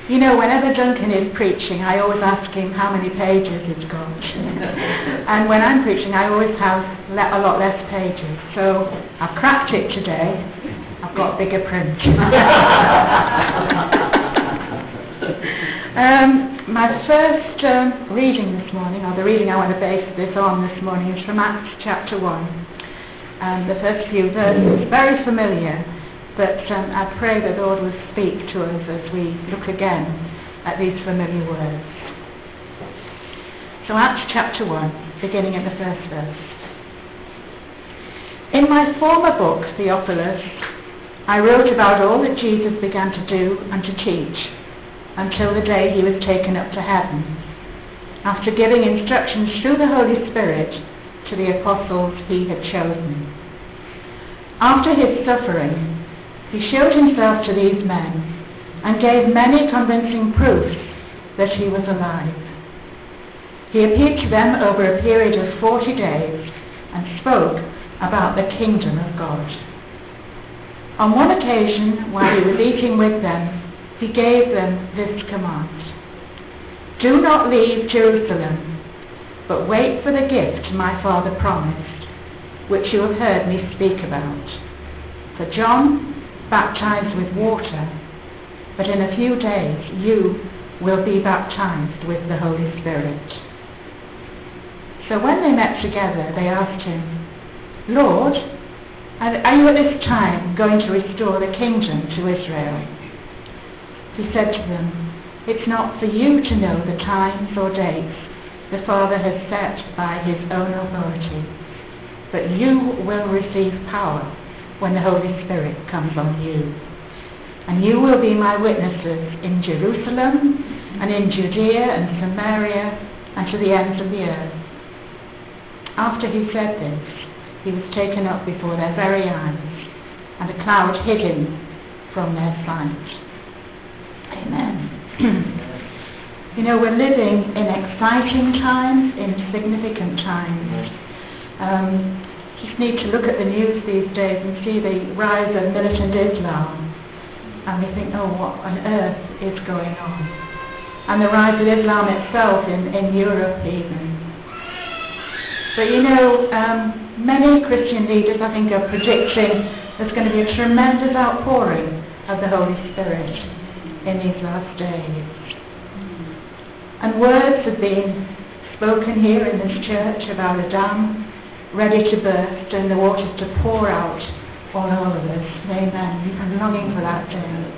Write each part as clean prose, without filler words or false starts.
You know, whenever Duncan is preaching, I always ask him how many pages it's got. And when I'm preaching, I always have a lot less pages. So I've cracked it today. I've got bigger print. My first reading this morning, or the reading I want to base this on this morning, is from Acts chapter 1. And the first few verses, very familiar, but I pray that the Lord will speak to us as we look again at these familiar words. So Acts chapter 1, beginning at the first verse. In my former book, Theophilus, I wrote about all that Jesus began to do and to teach until the day he was taken up to heaven, after giving instructions through the Holy Spirit to the apostles he had chosen. After his suffering, he showed himself to these men and gave many convincing proofs that he was alive. He appeared to them over a period of 40 days and spoke about the kingdom of God. On one occasion, while he was eating with them, he gave them this command: "Do not leave Jerusalem, but wait for the gift my Father promised, which you have heard me speak about. For John baptized with water, but in a few days you will be baptized with the Holy Spirit." So when they met together, they asked him, "Lord, are you at this time going to restore the kingdom to Israel?" He said to them, "It's not for you to know the times or dates the Father has set by his own authority, but you will receive power when the Holy Spirit comes on you. And you will be my witnesses in Jerusalem and in Judea and Samaria and to the ends of the earth." After he said this, he was taken up before their very eyes, and a cloud hid him from their sight. Amen. You know, we're living in exciting times, in significant times. Just need to look at the news these days and see the rise of militant Islam, and we think, oh, what on earth is going on? And the rise of Islam itself in Europe even. But you know, many Christian leaders, I think, are predicting there's going to be a tremendous outpouring of the Holy Spirit in these last days. And words have been spoken here in this church about a dam ready to burst and the waters to pour out all over us. Amen. I'm longing for that day.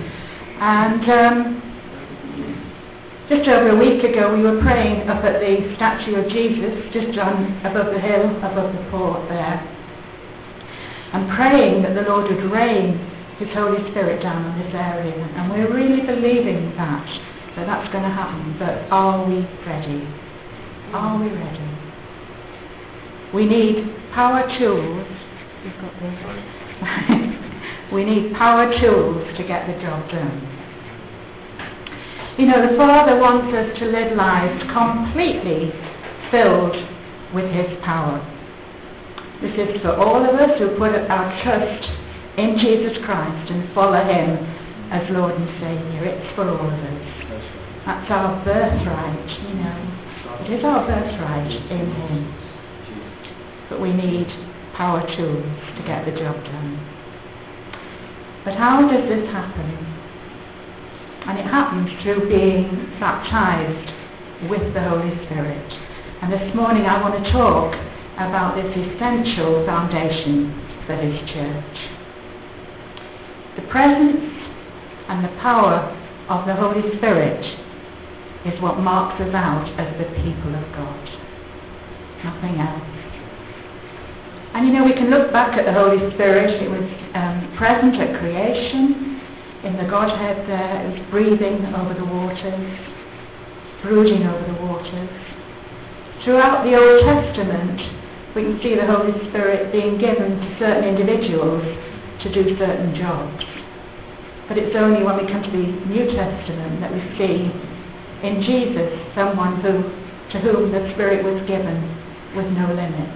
And just over a week ago we were praying up at the statue of Jesus, just above the hill, above the port there, and praying that the Lord would rain his Holy Spirit down on this area. And we're really believing that's going to happen. But are we ready? Are we ready? We need power tools. You've got this. We need power tools to get the job done. You know, the Father wants us to live lives completely filled with his power. This is for all of us who put our trust in Jesus Christ and follow him as Lord and Saviour. It's for all of us. That's our birthright, you know. It is our birthright in him. But we need power tools to get the job done. But how does this happen? And it happens through being baptized with the Holy Spirit. And this morning I want to talk about this essential foundation for his church. The presence and the power of the Holy Spirit is what marks us out as the people of God. Nothing else. And you know, we can look back at the Holy Spirit. It was present at creation, in the Godhead there. It was breathing over the waters, brooding over the waters. Throughout the Old Testament, we can see the Holy Spirit being given to certain individuals to do certain jobs. But it's only when we come to the New Testament that we see in Jesus someone to whom the Spirit was given with no limits.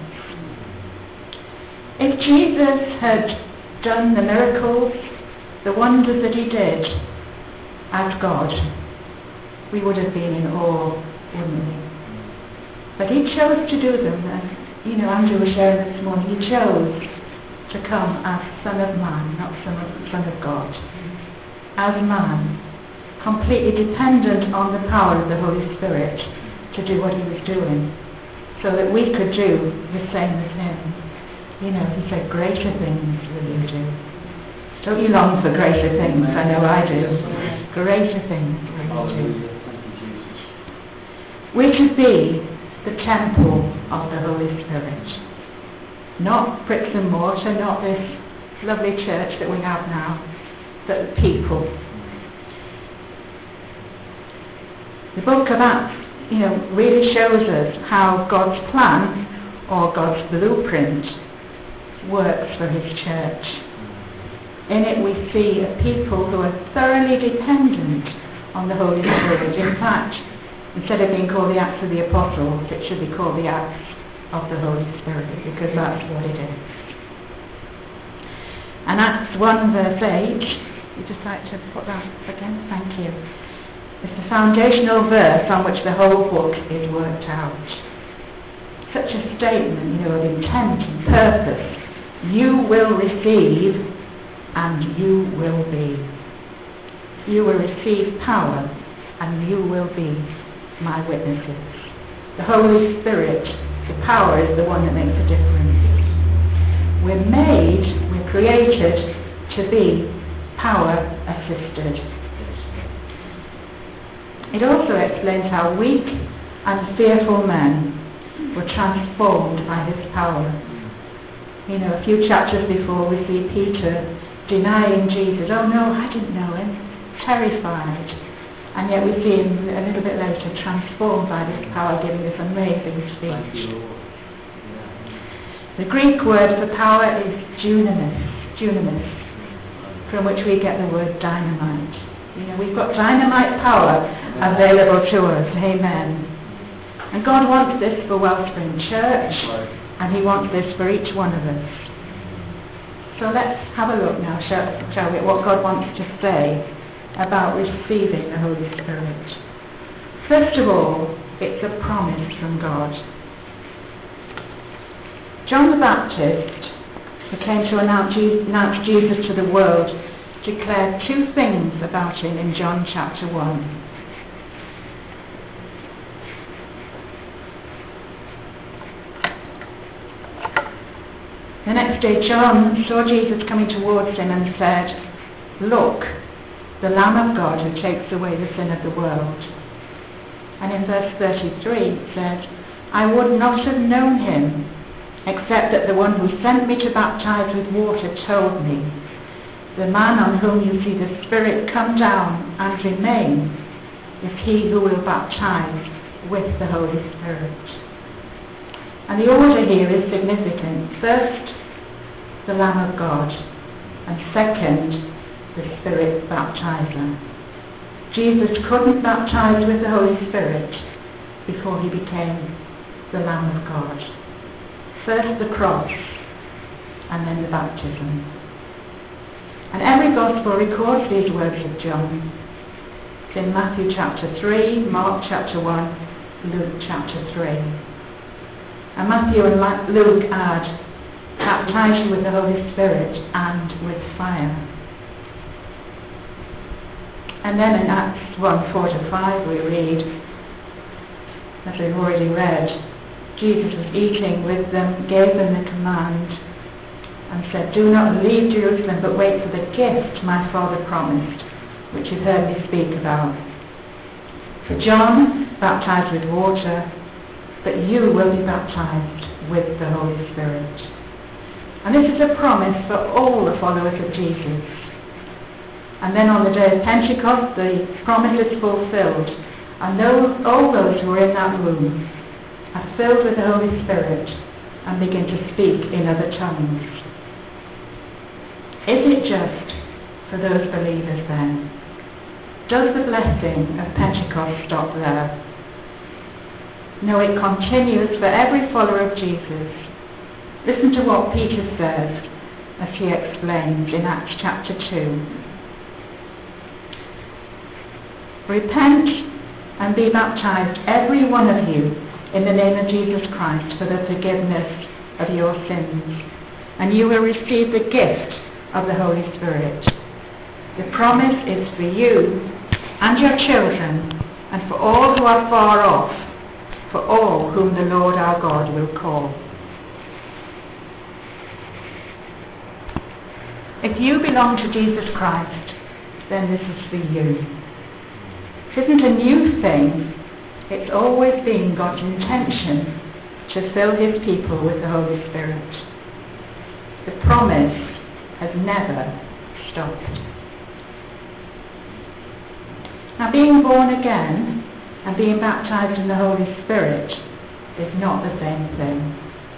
If Jesus had done the miracles, the wonders that he did, as God, we would have been in awe, wouldn't we? But he chose to do them, and Andrew was sharing this morning, he chose to come as Son of Man, not Son of God. As man, completely dependent on the power of the Holy Spirit to do what he was doing, so that we could do the same as him. He said, greater things will you do. Don't you long for greater things? I know I do. Greater things will you do. We're to be the temple of the Holy Spirit. Not bricks and mortar, not this lovely church that we have now, but the people. The book of Acts, really shows us how God's plan or God's blueprint works for his church. In it we see a people who are thoroughly dependent on the Holy Spirit. In fact, instead of being called the Acts of the Apostles, it should be called the Acts of the Holy Spirit, because that's what it is. And Acts 1 verse 8, you just like to put that again? Thank you. It's the foundational verse on which the whole book is worked out. Such a statement, of intent and purpose. You will receive and you will be. You will receive power and you will be my witnesses. The Holy Spirit, the power, is the one that makes a difference. We're created to be power assisted. It also explains how weak and fearful men were transformed by his power. A few chapters before we see Peter denying Jesus. Oh no, I didn't know him. Terrified. And yet we see him a little bit later transformed by this power, giving this amazing speech. The Greek word for power is dunamis, from which we get the word dynamite. We've got dynamite power available to us. Amen. And God wants this for Wellspring Church, and he wants this for each one of us. So let's have a look now, shall we, at what God wants to say about receiving the Holy Spirit. First of all, it's a promise from God. John the Baptist, who came to announce Jesus to the world, declared two things about him in John chapter 1. The next day John saw Jesus coming towards him and said, "Look, the Lamb of God who takes away the sin of the world." And in verse 33 it says, "I would not have known him, except that the one who sent me to baptize with water told me, the man on whom you see the Spirit come down and remain is he who will baptize with the Holy Spirit." And the order here is significant. First, the Lamb of God, and second, the Spirit baptizer. Jesus couldn't baptize with the Holy Spirit before he became the Lamb of God. First the cross, and then the baptism. And every Gospel records these words of John. It's in Matthew chapter 3, Mark chapter 1, Luke chapter 3. And Matthew and Luke add, "Baptize you with the Holy Spirit and with fire." And then in Acts 1, 4-5 we read, as we've already read, Jesus was eating with them, gave them the command, and said, "Do not leave Jerusalem, but wait for the gift my Father promised, which you've heard me speak about. For John baptized with water, but you will be baptized with the Holy Spirit." And this is a promise for all the followers of Jesus. And then on the day of Pentecost, the promise is fulfilled. And all those who are in that room are filled with the Holy Spirit and begin to speak in other tongues. Is it just for those believers then? Does the blessing of Pentecost stop there? No, it continues for every follower of Jesus. Listen to what Peter says as he explains in Acts chapter 2. Repent and be baptized, every one of you, in the name of Jesus Christ for the forgiveness of your sins, and you will receive the gift of the Holy Spirit. The promise is for you and your children, and for all who are far off, for all whom the Lord our God will call. If you belong to Jesus Christ, then this is for you. It isn't a new thing. It's always been God's intention to fill his people with the Holy Spirit. The promise has never stopped. Now, being born again and being baptized in the Holy Spirit is not the same thing.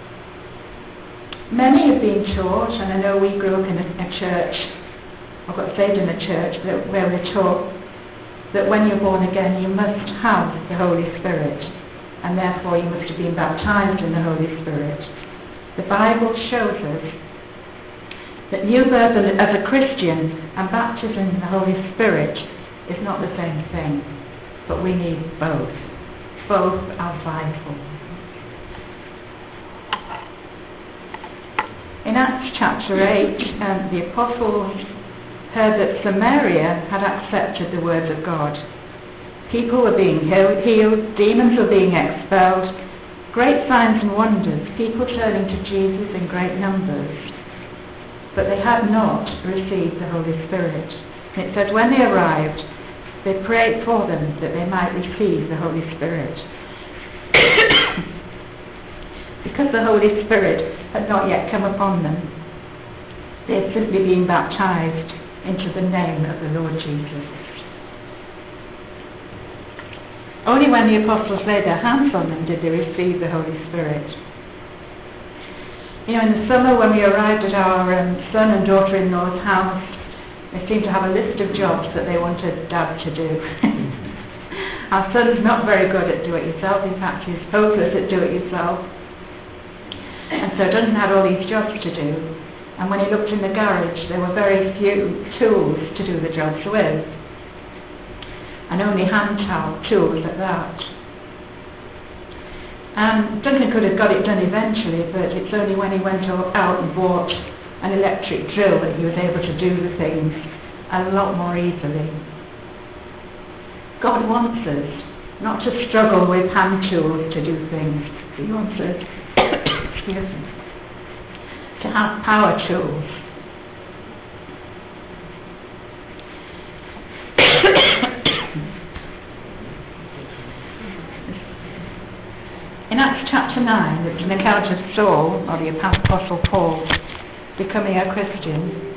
Many have been taught, and I know we grew up in a church, I got saved in a church where we're taught that when you're born again you must have the Holy Spirit, and therefore you must have been baptized in the Holy Spirit. The Bible shows us that new birth as a Christian and baptism in the Holy Spirit is not the same thing, but we need both. Both are vital. In Acts chapter 8, the apostles heard that Samaria had accepted the words of God. People were being healed, demons were being expelled, great signs and wonders, people turning to Jesus in great numbers. But they had not received the Holy Spirit. And it says when they arrived, they prayed for them that they might receive the Holy Spirit. Because the Holy Spirit had not yet come upon them, they had simply been baptized into the name of the Lord Jesus. Only when the apostles laid their hands on them did they receive the Holy Spirit. You know, in the summer when we arrived at our son and daughter-in-law's house, they seemed to have a list of jobs that they wanted Dad to do. Our son's not very good at do-it-yourself. In fact, he's hopeless at do-it-yourself. And so Duncan had all these jobs to do. And when he looked in the garage, there were very few tools to do the jobs with. And only hand tools at that. And Duncan could have got it done eventually, but it's only when he went out and bought an electric drill that he was able to do the things a lot more easily. God wants us not to struggle with hand tools to do things. He wants us excuse me, to have power tools. In Acts chapter 9, it's an account of Saul, or the Apostle Paul, becoming a Christian.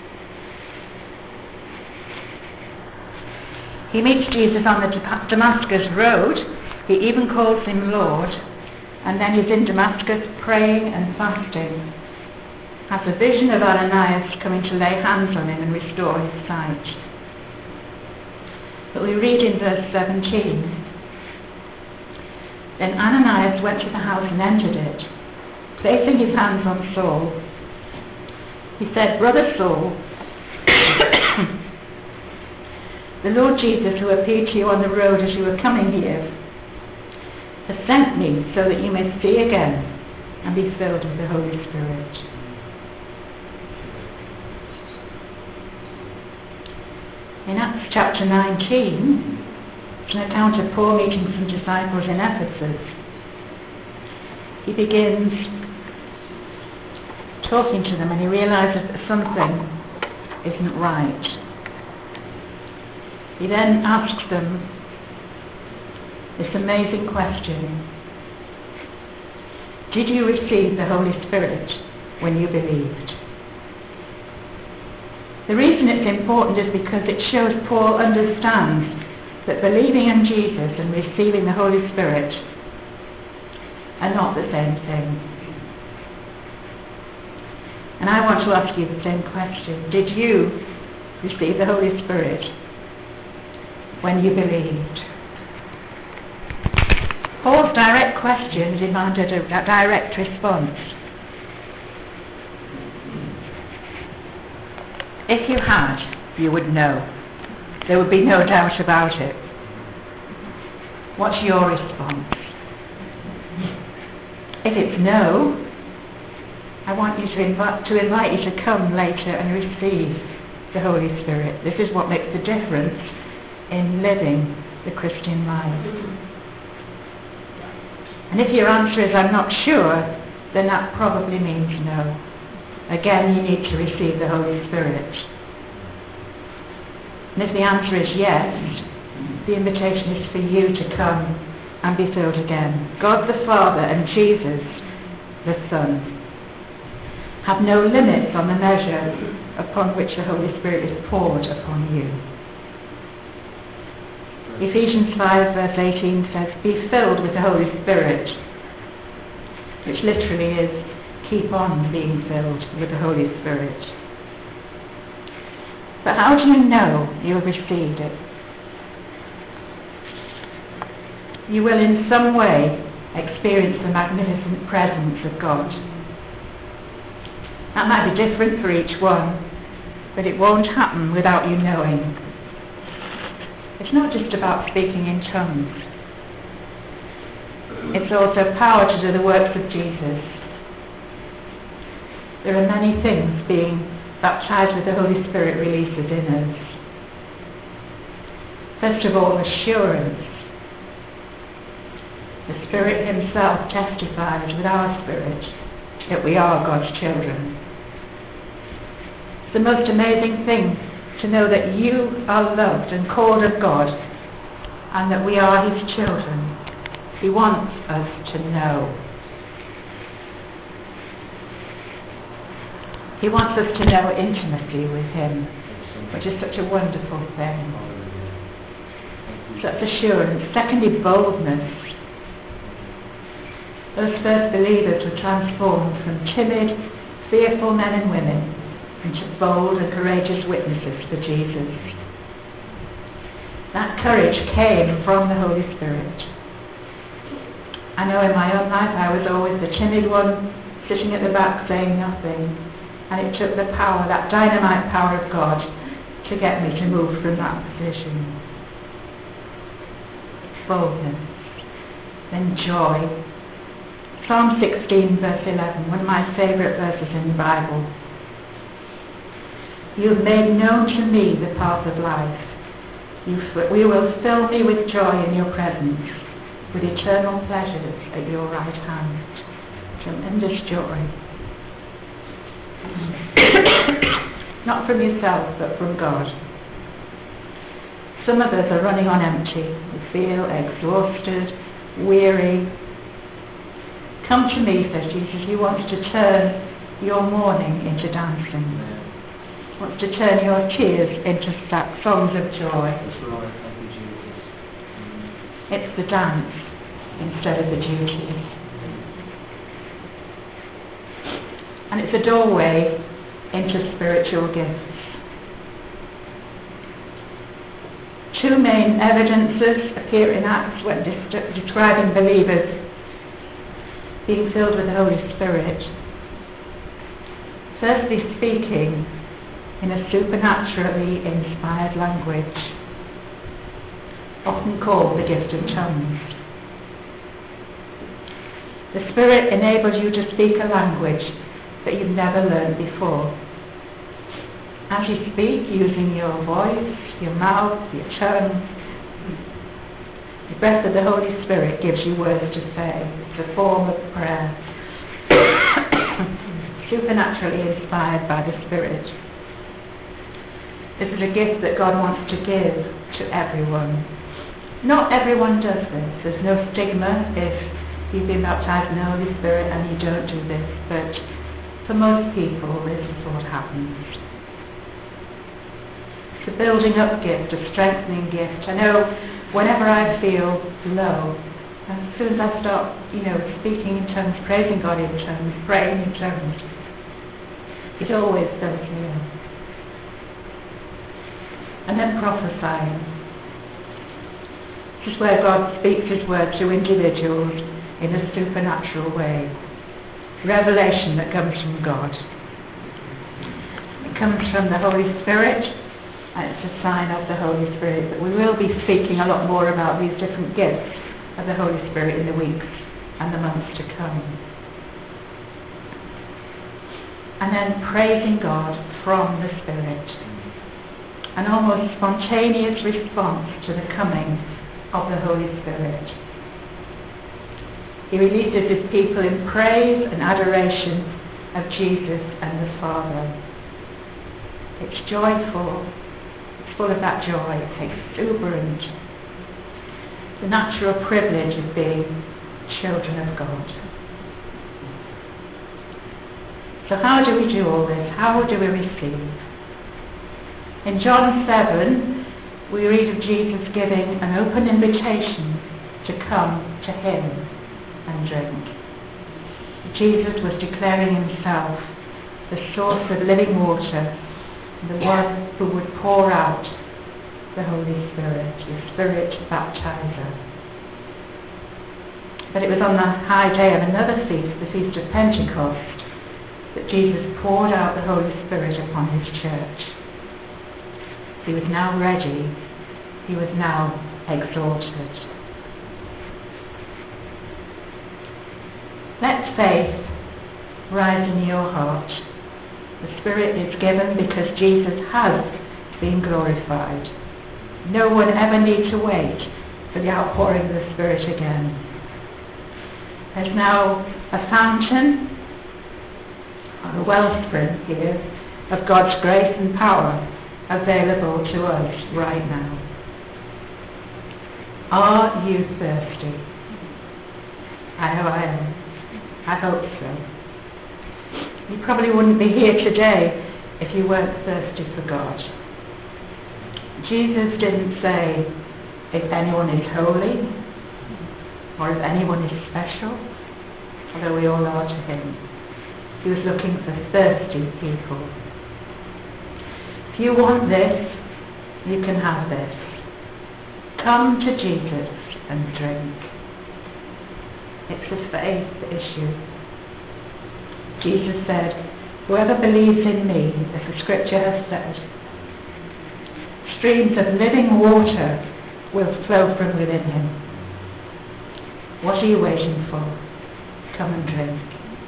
He meets Jesus on the Damascus road. He even calls him Lord. And then he's in Damascus praying and fasting. Has a vision of Ananias coming to lay hands on him and restore his sight. But we read in verse 17, then Ananias went to the house and entered it. Placing his hands on Saul, he said, Brother Saul, the Lord Jesus, who appeared to you on the road as you were coming here, has sent me so that you may see again and be filled with the Holy Spirit. In Acts chapter 19, it's an account of Paul meeting some disciples in Ephesus. He begins talking to them and he realizes that something isn't right. He then asks them this amazing question. Did you receive the Holy Spirit when you believed? The reason it's important is because it shows Paul understands that believing in Jesus and receiving the Holy Spirit are not the same thing. And I want to ask you the same question. Did you receive the Holy Spirit when you believed? Paul's direct question demanded a direct response. If you had, you would know. There would be no doubt about it. What's your response? If it's no, I want you to invite you to come later and receive the Holy Spirit. This is what makes the difference in living the Christian life. And if your answer is I'm not sure, then that probably means no. Again, you need to receive the Holy Spirit. And if the answer is yes, the invitation is for you to come and be filled again. God the Father and Jesus the Son have no limits on the measure upon which the Holy Spirit is poured upon you. Ephesians 5 verse 18 says, be filled with the Holy Spirit, which literally is keep on being filled with the Holy Spirit. But how do you know you've received it? You will in some way experience the magnificent presence of God. That might be different for each one, but it won't happen without you knowing. It's not just about speaking in tongues. It's also power to do the works of Jesus. There are many things being baptized with the Holy Spirit releases in us. First of all, assurance. The Spirit himself testifies with our spirit that we are God's children. It's the most amazing thing to know that you are loved and called of God and that we are his children. He wants us to know. He wants us to know intimacy with him, which is such a wonderful thing. Such assurance. Secondly, boldness. Those first believers were transformed from timid, fearful men and women into bold and courageous witnesses for Jesus. That courage came from the Holy Spirit. I know in my own life I was always the timid one, sitting at the back saying nothing. And it took the power, that dynamite power of God, to get me to move from that position. Boldness. Then joy. Psalm 16 verse 11, one of my favourite verses in the Bible. You have made known to me the path of life. You will fill me with joy in your presence, with eternal pleasures at your right hand. Tremendous joy. Not from yourself, but from God. Some of us are running on empty. We feel exhausted, weary. Come to me, says Jesus. He wants to turn your mourning into dancing. He wants to turn your tears into songs of joy. It's the dance instead of the duty. And it's a doorway into spiritual gifts. Two main evidences appear in Acts when describing believers being filled with the Holy Spirit. Firstly, speaking in a supernaturally inspired language, often called the gift of tongues. The Spirit enables you to speak a language that you've never learned before. As you speak, using your voice, your mouth, your tongue, the breath of the Holy Spirit gives you words to say. It's a form of prayer. Supernaturally inspired by the Spirit. This is a gift that God wants to give to everyone. Not everyone does this. There's no stigma if you've been baptized in the Holy Spirit and you don't do this, but for most people this is what happens. It's a building up gift, a strengthening gift. I know whenever I feel low, as soon as I start, speaking in tongues, praising God in tongues, praying in tongues, it always fills me up. And then prophesying. This is where God speaks his word to individuals in a supernatural way. Revelation that comes from God. It comes from the Holy Spirit and it's a sign of the Holy Spirit. But we will be speaking a lot more about these different gifts of the Holy Spirit in the weeks and the months to come. And then praising God from the Spirit. An almost spontaneous response to the coming of the Holy Spirit. He releases his people in praise and adoration of Jesus and the Father. It's joyful. It's full of that joy. It's exuberant. The natural privilege of being children of God. So how do we do all this? How do we receive? In John 7, we read of Jesus giving an open invitation to come to him and drink. Jesus was declaring himself the source of living water, the one who would pour out the Holy Spirit, the Spirit baptizer. But it was on the high day of another feast, the Feast of Pentecost, that Jesus poured out the Holy Spirit upon his church. He was now ready. He was now exalted. Let faith rise in your heart. The Spirit is given because Jesus has been glorified. No one ever needs to wait for the outpouring of the Spirit again. There's now a fountain, or a wellspring here, of God's grace and power available to us right now. Are you thirsty? I know I am. I hope so. You probably wouldn't be here today if you weren't thirsty for God. Jesus didn't say if anyone is holy or if anyone is special, although we all are to him. He was looking for thirsty people. If you want this, you can have this. Come to Jesus and drink. It's a faith issue. Jesus said, whoever believes in me, as the scripture has said, streams of living water will flow from within him. What are you waiting for? Come and drink.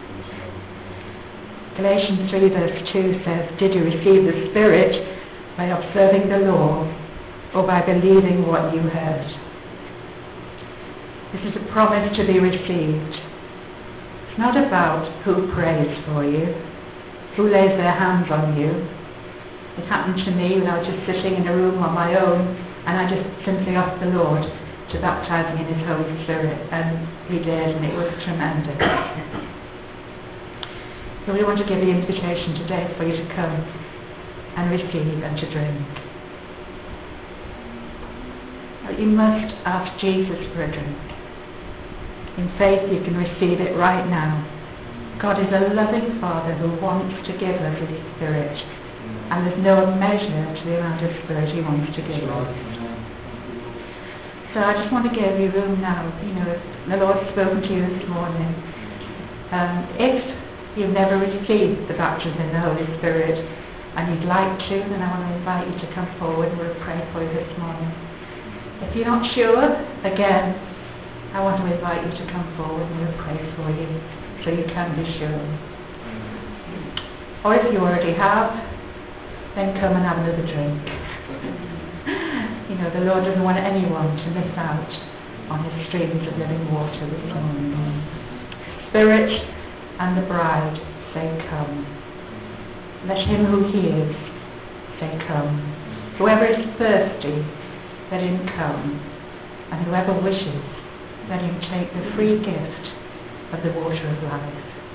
Galatians 3 verse 2 says, did you receive the Spirit by observing the law or by believing what you heard? This is a promise to be received. It's not about who prays for you, who lays their hands on you. It happened to me when I was just sitting in a room on my own, and I just simply asked the Lord to baptize me in his Holy Spirit, and he did, and it was tremendous. So we want to give the invitation today for you to come and receive and to drink. But you must ask Jesus for a drink. In faith you can receive it right now. God is a loving Father who wants to give us his Spirit, and there's no measure to the amount of Spirit he wants to give us. So I just want to give you room now. You know, the Lord's spoken to you this morning. If you've never received the baptism in the Holy Spirit and you'd like to, then I want to invite you to come forward and we'll pray for you this morning. If you're not sure, again, I want to invite you to come forward and we'll pray for you so you can be sure. Or if you already have, then come and have another drink. You know, the Lord doesn't want anyone to miss out on his streams of living water this morning. Spirit and the bride say come. Let him who hears say come. Whoever is thirsty, let him come. And whoever wishes, let him take the free gift of the water of life.